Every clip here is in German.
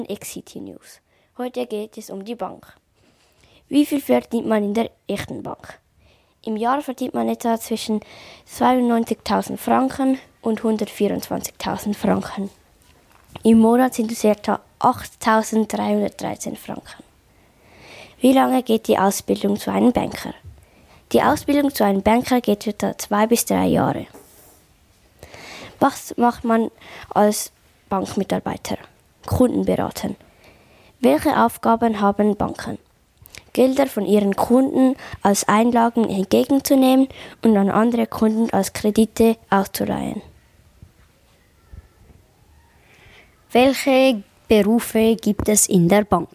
Ex-City News. Heute geht es um die Bank. Wie viel verdient man in der echten Bank? Im Jahr verdient man etwa zwischen 92.000 Franken und 124.000 Franken. Im Monat sind es etwa 8.313 Franken. Wie lange geht die Ausbildung zu einem Banker? Die Ausbildung zu einem Banker geht etwa 2 bis 3 Jahre. Was macht man als Bankmitarbeiter? Kunden beraten. Welche Aufgaben haben Banken? Gelder von ihren Kunden als Einlagen entgegenzunehmen und an andere Kunden als Kredite auszuleihen. Welche Berufe gibt es in der Bank?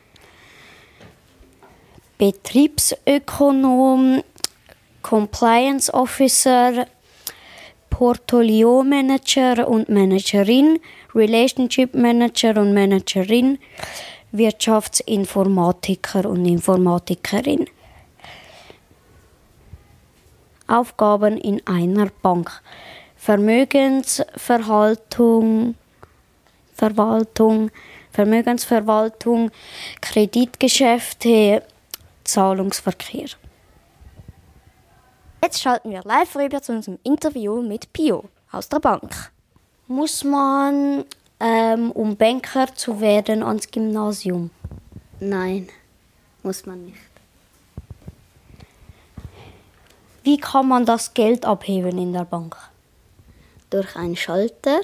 Betriebsökonom, Compliance Officer, Portfolio Manager und Managerin, Relationship Manager und Managerin, Wirtschaftsinformatiker und Informatikerin. Aufgaben in einer Bank: Vermögensverwaltung, Kreditgeschäfte, Zahlungsverkehr. Jetzt schalten wir live rüber zu unserem Interview mit Pio aus der Bank. Muss man, um Banker zu werden, ans Gymnasium? Nein, muss man nicht. Wie kann man das Geld abheben in der Bank? Durch einen Schalter.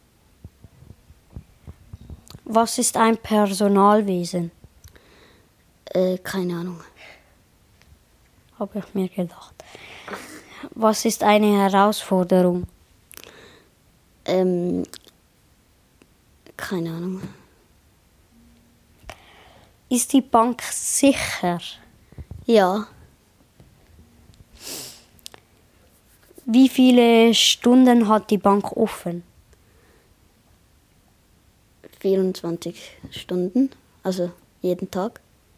Was ist ein Personalwesen? Keine Ahnung. Habe ich mir gedacht. Was ist eine Herausforderung? Keine Ahnung. Ist die Bank sicher? Ja, Wie viele Stunden hat die Bank offen? 24 Stunden, also jeden Tag.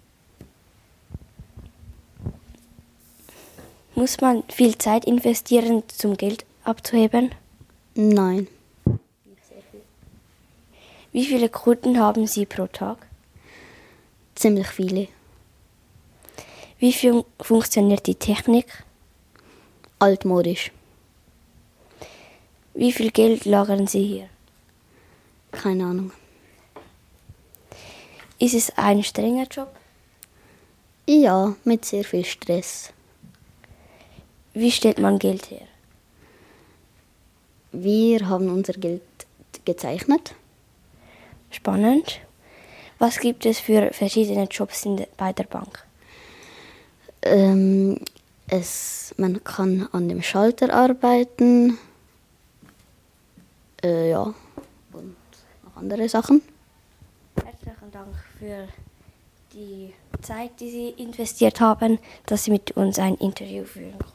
Muss man viel Zeit investieren, zum Geld abzuheben? Nein, Wie viele Kunden haben Sie pro Tag? ziemlich viele. Wie funktioniert die Technik? Altmodisch. Wie viel Geld lagern Sie hier? Keine Ahnung. Ist es ein strenger Job? Ja, mit sehr viel Stress. Wie stellt man Geld her? Wir haben unser Geld gezeichnet. Spannend. Was gibt es für verschiedene Jobs bei der Bank? Man kann an dem Schalter arbeiten. Ja, und noch andere Sachen. Herzlichen Dank für die Zeit, die Sie investiert haben, dass Sie mit uns ein Interview führen konnten.